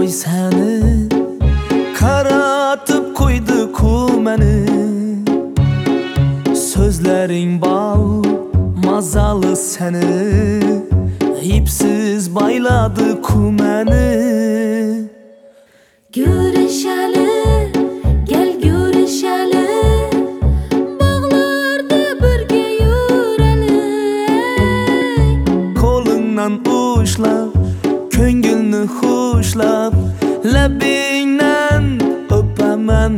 oy seni karatib qo'ydi ku meni. Sözlerin bal mazalı seni ipsiz bayladı ku meni. Görüşeli, gel görüşeli, bağlarda birge yüreli. Kolundan uşlap, köngülnü huşlap, labingdan öpaman.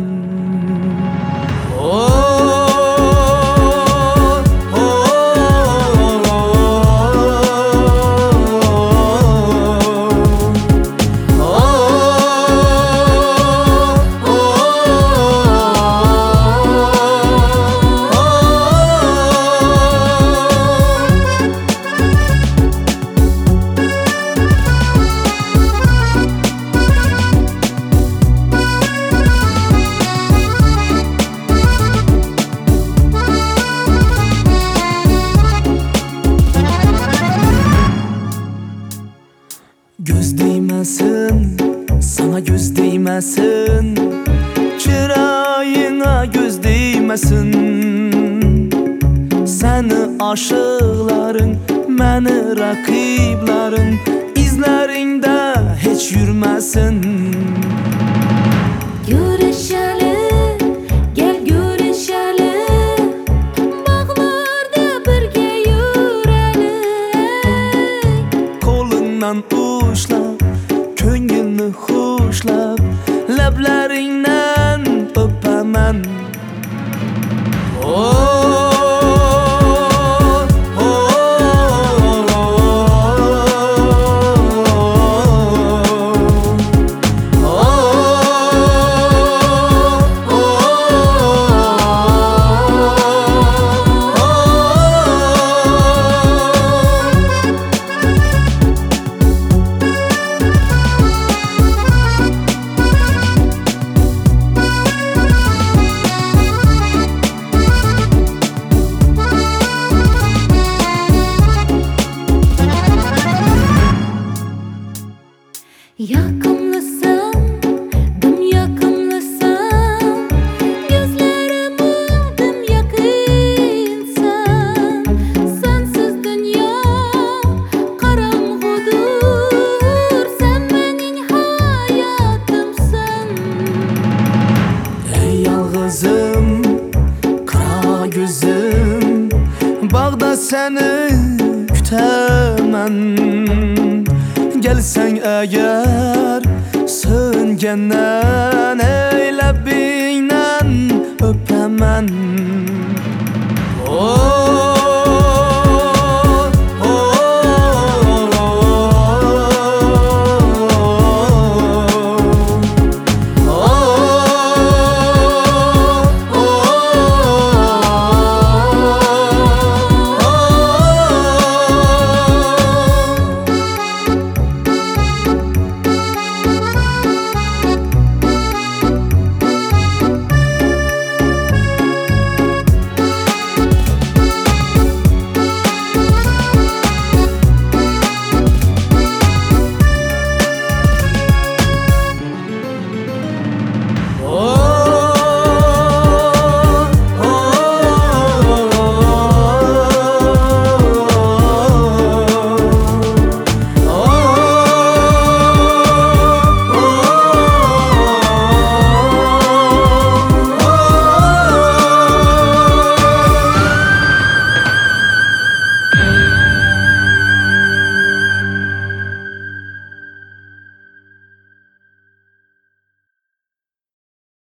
Göz değmesin, sana göz değmesin, çırağına göz değmesin. Seni aşıqların, məni rakibların, izlerinde hiç yürmesin. Görüşeli, gel görüşeli, bağlarda birge yüreli. Kolundan uşlap, köngülnü huşlap, lablarinden öpaman. Yakınlısın, dım yakınlısın, gözlerimin dım yakınsın. Sensiz dünya karangudur, sen benim hayatımsın. Ey yalğızım, kara gözüm, bağda seni kütemən. Gelsen eğer söngenden, ey labingden öpemen.